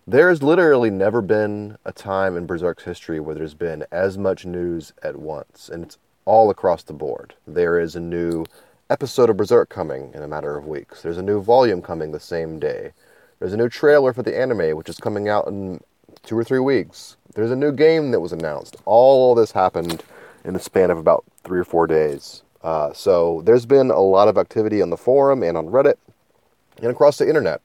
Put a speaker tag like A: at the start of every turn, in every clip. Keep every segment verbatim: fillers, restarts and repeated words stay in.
A: There's literally never been a time in Berserk's history where there's been as much news at once, and it's all across the board. There is a new episode of Berserk coming in a matter of weeks. There's a new volume coming the same day. There's a new trailer for the anime, which is coming out in two or three weeks. There's a new game that was announced. All this happened in the span of about three or four days. Uh, so there's been a lot of activity on the forum and on Reddit and across the internet.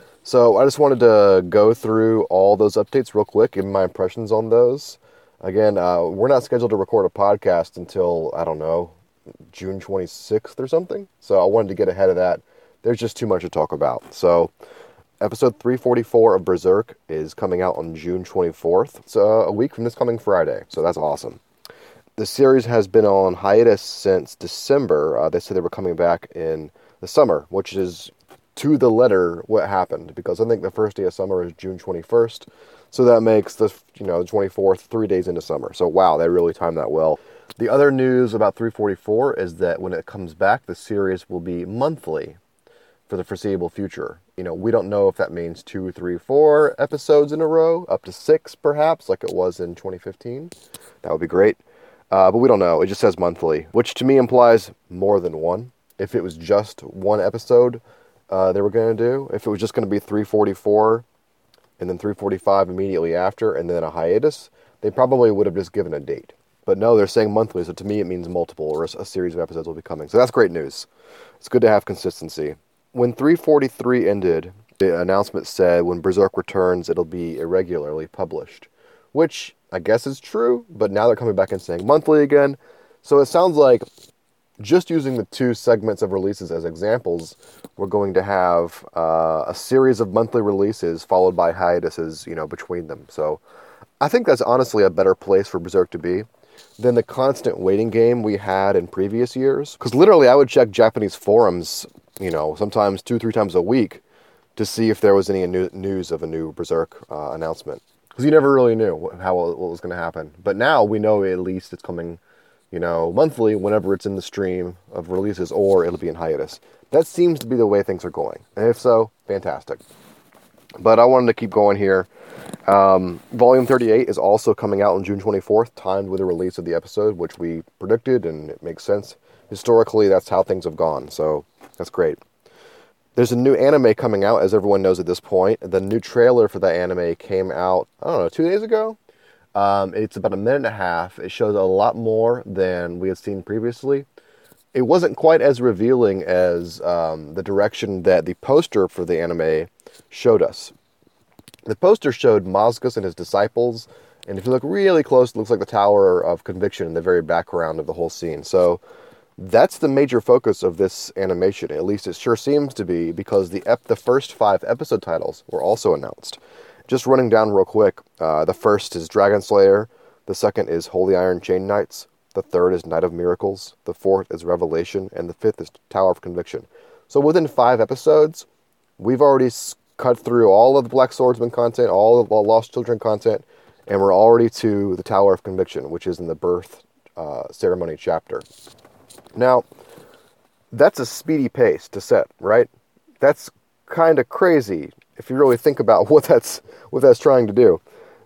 A: So I just wanted to go through all those updates real quick, give my impressions on those. Again, uh, we're not scheduled to record a podcast until, I don't know, June twenty-sixth or something. So I wanted to get ahead of that. There's just too much to talk about. So episode three forty-four of Berserk is coming out on June twenty-fourth. It's uh, a week from this coming Friday. So that's awesome. The series has been on hiatus since December. Uh, they said they were coming back in the summer, which is to the letter what happened, because I think the first day of summer is June twenty-first. So that makes the, you know, the twenty-fourth, three days into summer. So wow, they really timed that well. The other news about three forty-four is that when it comes back, the series will be monthly for the foreseeable future. You know, we don't know if that means two, three, four episodes in a row, up to six perhaps, like it was in twenty fifteen. That would be great. Uh, but we don't know. It just says monthly, which to me implies more than one. If it was just one episode uh, they were going to do, if it was just going to be three forty-four and then three forty-five immediately after and then a hiatus, they probably would have just given a date. But no, they're saying monthly, so to me it means multiple, or a, a series of episodes will be coming. So that's great news. It's good to have consistency. When three forty-three ended, the announcement said when Berserk returns, it'll be irregularly published, which I guess is true, but now they're coming back and saying monthly again. So it sounds like, just using the two segments of releases as examples, we're going to have uh, a series of monthly releases followed by hiatuses, you know, between them. So I think that's honestly a better place for Berserk to be than the constant waiting game we had in previous years. Because literally I would check Japanese forums, you know, sometimes two, three times a week to see if there was any new news of a new Berserk uh, announcement. Because you never really knew how what was going to happen. But now we know at least it's coming, you know, monthly whenever it's in the stream of releases, or it'll be in hiatus. That seems to be the way things are going. And if so, fantastic. But I wanted to keep going here. Um, Volume thirty-eight is also coming out on June twenty-fourth, timed with the release of the episode, which we predicted, and it makes sense. Historically, that's how things have gone, so that's great. There's a new anime coming out, as everyone knows at this point. The new trailer for that anime came out, I don't know, two days ago? Um, it's about a minute and a half. It shows a lot more than we had seen previously. It wasn't quite as revealing as um, the direction that the poster for the anime showed us. The poster showed Mazgus and his disciples, and if you look really close, it looks like the Tower of Conviction in the very background of the whole scene. So that's the major focus of this animation. At least it sure seems to be, because the ep- the first five episode titles were also announced. Just running down real quick, uh, the first is Dragon Slayer, the second is Holy Iron Chain Knights, the third is Night of Miracles, the fourth is Revelation, and the fifth is Tower of Conviction. So within five episodes, we've already cut through all of the Black Swordsman content, all of the Lost Children content, and we're already to the Tower of Conviction, which is in the birth uh, ceremony chapter. Now, that's a speedy pace to set, right? That's kind of crazy if you really think about what that's what that's trying to do.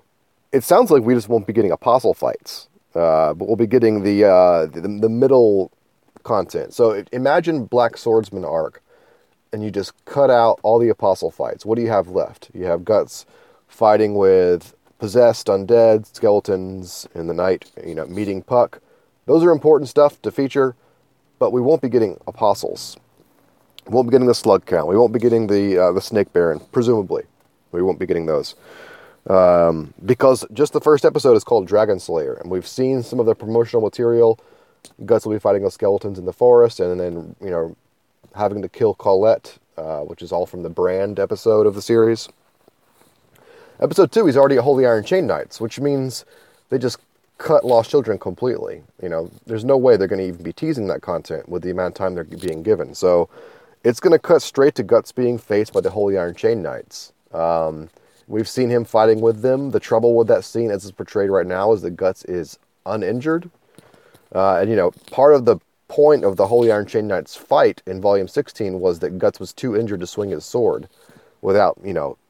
A: It sounds like we just won't be getting apostle fights, uh, but we'll be getting the, uh, the the middle content. So imagine Black Swordsman arc, and you just cut out all the apostle fights. What do you have left? You have Guts fighting with possessed undead skeletons in the night, you know, meeting Puck. Those are important stuff to feature, but we won't be getting apostles. We won't be getting the slug count. We won't be getting the uh, the snake baron, presumably. We won't be getting those. Um, because just the first episode is called Dragon Slayer, and we've seen some of the promotional material. Guts will be fighting those skeletons in the forest, and then, you know, having to kill Colette, uh, which is all from the Brand episode of the series. Episode two, he's already at Holy Iron Chain Knights, which means they just cut Lost Children completely. You know, there's no way they're going to even be teasing that content with the amount of time they're being given. So it's going to cut straight to Guts being faced by the Holy Iron Chain Knights. Um, we've seen him fighting with them. The trouble with that scene as it's portrayed right now is that Guts is uninjured. Uh, and, you know, part of the point of the Holy Iron Chain Knights fight in Volume sixteen was that Guts was too injured to swing his sword without, you know,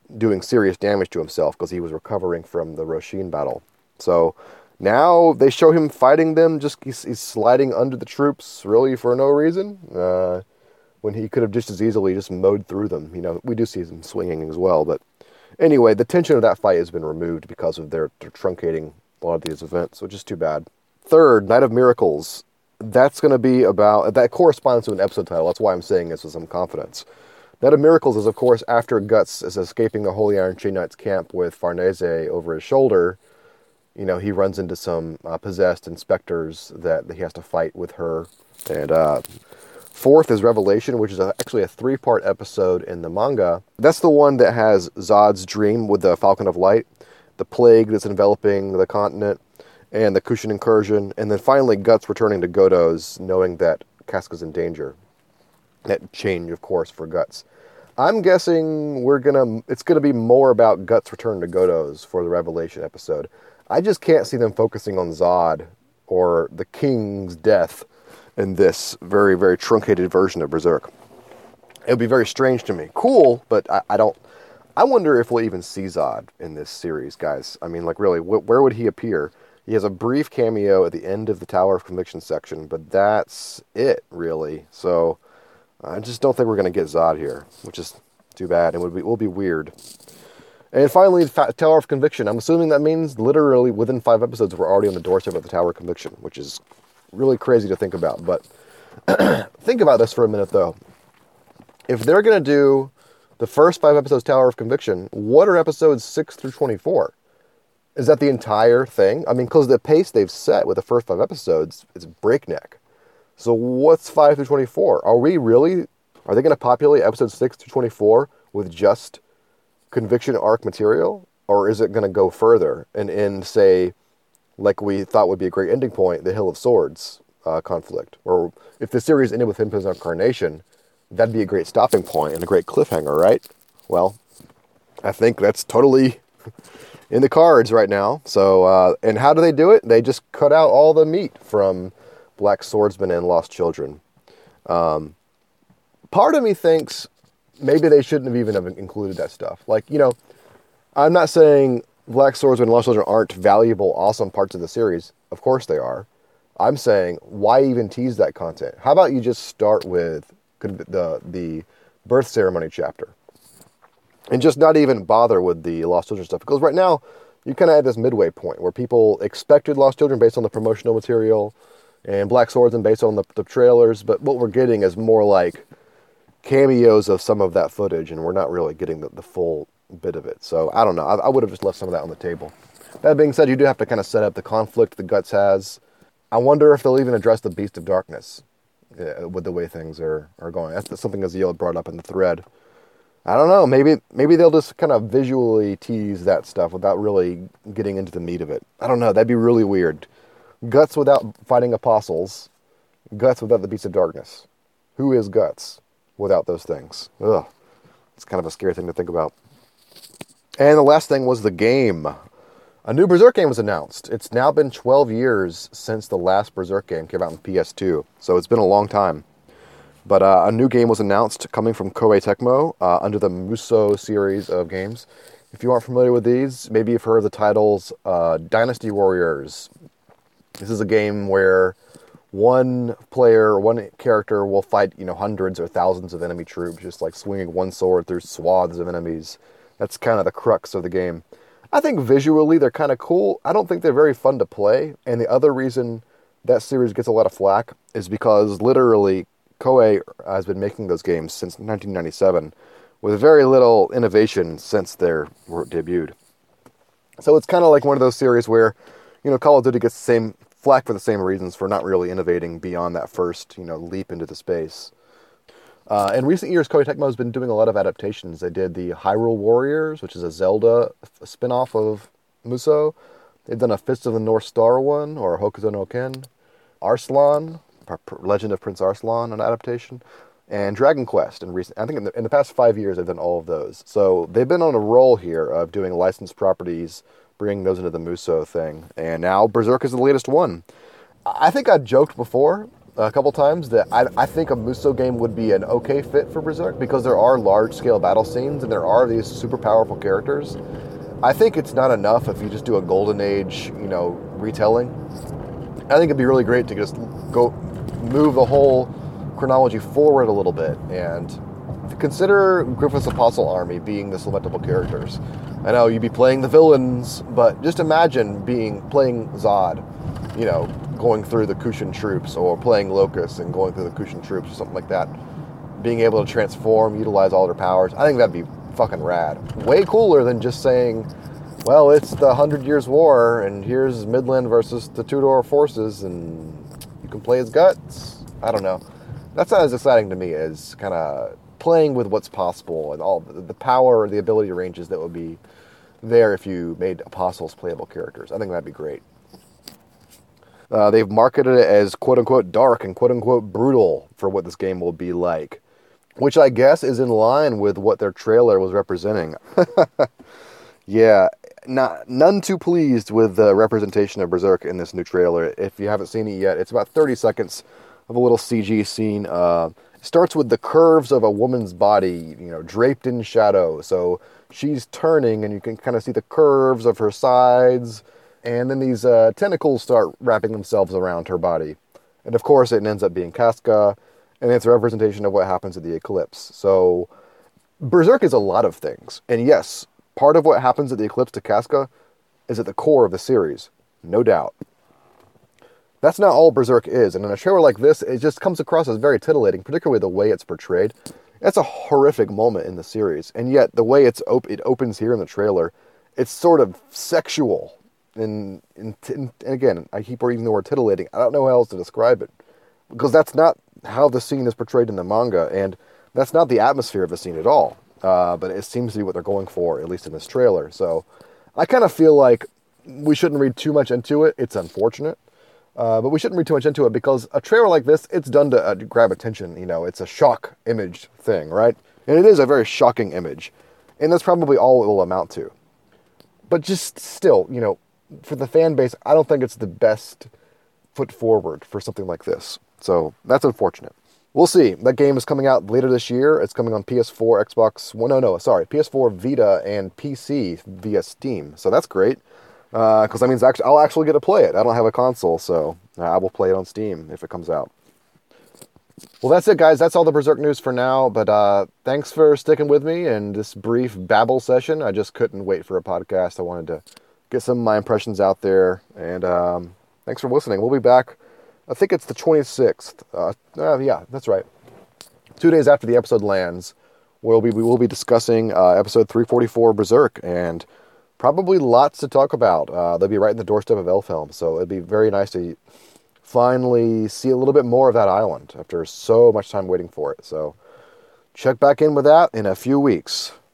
A: doing serious damage to himself because he was recovering from the Roshin battle. So now they show him fighting them, just he's, he's sliding under the troops really for no reason, uh, when he could have just as easily just mowed through them. You know, we do see him swinging as well, but anyway, the tension of that fight has been removed because of their, their truncating a lot of these events, which is too bad. Third, Night of Miracles. That's going to be about, that corresponds to an episode title. That's why I'm saying this with some confidence. Night of Miracles is, of course, after Guts is escaping the Holy Iron Chain Knight's camp with Farnese over his shoulder. You know, he runs into some uh, possessed inspectors that he has to fight with her. And uh, fourth is Revelation, which is a, actually a three-part episode in the manga. That's the one that has Zod's dream with the Falcon of Light, the plague that's enveloping the continent, and the Kushan incursion, and then finally Guts returning to Godos, knowing that Casca's in danger. That change, of course, for Guts. I'm guessing we're gonna. It's gonna be more about Guts' return to Godos for the Revelation episode. I just can't see them focusing on Zod or the King's death in this very, very truncated version of Berserk. It would be very strange to me. Cool, but I, I don't. I wonder if we'll even see Zod in this series, guys. I mean, like, really, wh- where would he appear? He has a brief cameo at the end of the Tower of Conviction section, but that's it, really. So I just don't think we're going to get Zod here, which is too bad. It would be, will be weird. And finally, the Tower of Conviction. I'm assuming that means literally within five episodes, we're already on the doorstep of the Tower of Conviction, which is really crazy to think about. But think about this for a minute, though. If they're going to do the first five episodes Tower of Conviction, what are episodes six through twenty-four? Is that the entire thing? I mean, because the pace they've set with the first five episodes is breakneck. So what's five through twenty-four? Are we really, are they going to populate episodes six through twenty-four with just Conviction arc material? Or is it going to go further and end, say, like we thought would be a great ending point, the Hill of Swords uh, conflict? Or if the series ended with Himpin's Incarnation, that'd be a great stopping point and a great cliffhanger, right? Well, I think that's totally in the cards right now. So, uh, and how do they do it? They just cut out all the meat from Black Swordsman and Lost Children. Um, part of me thinks maybe they shouldn't have even have included that stuff. Like, you know, I'm not saying Black Swordsman and Lost Children aren't valuable, awesome parts of the series. Of course they are. I'm saying, why even tease that content? How about you just start with the the birth ceremony chapter and just not even bother with the Lost Children stuff? Because right now, you kind of have this midway point where people expected Lost Children based on the promotional material and Black Swordsman based on the, the trailers, but what we're getting is more like cameos of some of that footage, and we're not really getting the, the full bit of it. So, I don't know. I, I would have just left some of that on the table. That being said, you do have to kind of set up the conflict the Guts has. I wonder if they'll even address the Beast of Darkness uh, with the way things are, are going. That's something Azil brought up in the thread. I don't know. Maybe maybe they'll just kind of visually tease that stuff without really getting into the meat of it. I don't know. That'd be really weird. Guts without fighting apostles. Guts without the Beast of Darkness. Who is Guts without those things? Ugh. It's kind of a scary thing to think about. And the last thing was the game. A new Berserk game was announced. It's now been twelve years since the last Berserk game came out on P S two. So it's been a long time. But uh, a new game was announced coming from Koei Tecmo uh, under the Muso series of games. If you aren't familiar with these, maybe you've heard of the titles uh, Dynasty Warriors. This is a game where one player, one character will fight, you know, hundreds or thousands of enemy troops, just like swinging one sword through swaths of enemies. That's kind of the crux of the game. I think visually they're kind of cool. I don't think they're very fun to play. And the other reason that series gets a lot of flack is because literally Koei has been making those games since nineteen ninety-seven with very little innovation since they were debuted. So it's kind of like one of those series where, you know, Call of Duty gets the same flack for the same reasons for not really innovating beyond that first, you know, leap into the space. Uh, in recent years, Koei Tecmo has been doing a lot of adaptations. They did the Hyrule Warriors, which is a Zelda spin-off of Muso. They've done a Fist of the North Star one, or Hokuto no Ken. Arslan, Legend of Prince Arslan, an adaptation. And Dragon Quest. In recent, I think in the, in the past five years, they've done all of those. So they've been on a roll here of doing licensed properties, bringing those into the Muso thing. And now Berserk is the latest one. I think I joked before a couple times that I, I think a Musou game would be an okay fit for Berserk because there are large-scale battle scenes and there are these super powerful characters. I think it's not enough if you just do a Golden Age, you know, retelling. I think it'd be really great to just go move the whole chronology forward a little bit and consider Griffith's Apostle Army being the lamentable characters. I know you'd be playing the villains, but just imagine being playing Zod, you know, going through the Kushan troops, or playing Locust and going through the Kushan troops or something like that. Being able to transform, utilize all their powers. I think that'd be fucking rad. Way cooler than just saying, well, it's the Hundred Years' War, and here's Midland versus the Tudor forces, and you can play as Guts. I don't know. That's not as exciting to me as kind of playing with what's possible and all the power, the ability ranges that would be there if you made Apostles playable characters. I think that'd be great. Uh, they've marketed it as quote-unquote dark and quote-unquote brutal for what this game will be like, which I guess is in line with what their trailer was representing. Yeah, not none too pleased with the representation of Berserk in this new trailer. If you haven't seen it yet, it's about thirty seconds of a little C G scene. Uh, it starts with the curves of a woman's body, you know, draped in shadow. So she's turning, and you can kind of see the curves of her sides, and then these uh, tentacles start wrapping themselves around her body. And of course, it ends up being Casca, and it's a representation of what happens at the eclipse. So Berserk is a lot of things, and yes, part of what happens at the eclipse to Casca is at the core of the series, no doubt. That's not all Berserk is, and in a trailer like this, it just comes across as very titillating, particularly the way it's portrayed. That's a horrific moment in the series, and yet the way it's op- it opens here in the trailer, it's sort of sexual. And, and, and again, I keep using the word titillating. I don't know how else to describe it, because that's not how the scene is portrayed in the manga, and that's not the atmosphere of the scene at all. Uh, but it seems to be what they're going for, at least in this trailer. So I kind of feel like we shouldn't read too much into it. It's unfortunate. Uh, but we shouldn't read too much into it because a trailer like this, it's done to uh, grab attention. You know, it's a shock image thing, right? And it is a very shocking image. And that's probably all it will amount to. But just still, you know, for the fan base, I don't think it's the best foot forward for something like this. So that's unfortunate. We'll see. That game is coming out later this year. It's coming on P S four, Xbox One. No, no, sorry. P S four, Vita, and P C via Steam. So that's great. Because uh, that means actually, I'll actually get to play it. I don't have a console, so uh, I will play it on Steam if it comes out. Well, that's it, guys. That's all the Berserk news for now. But uh, thanks for sticking with me in this brief babble session. I just couldn't wait for a podcast. I wanted to get some of my impressions out there. And um, thanks for listening. We'll be back. I think it's the twenty-sixth. Uh, uh, yeah, that's right. Two days after the episode lands, we'll be, we will be discussing uh, episode three forty-four Berserk, and probably lots to talk about. Uh, they'll be right in the doorstep of Elfhelm, so it'd be very nice to finally see a little bit more of that island after so much time waiting for it. So check back in with that in a few weeks.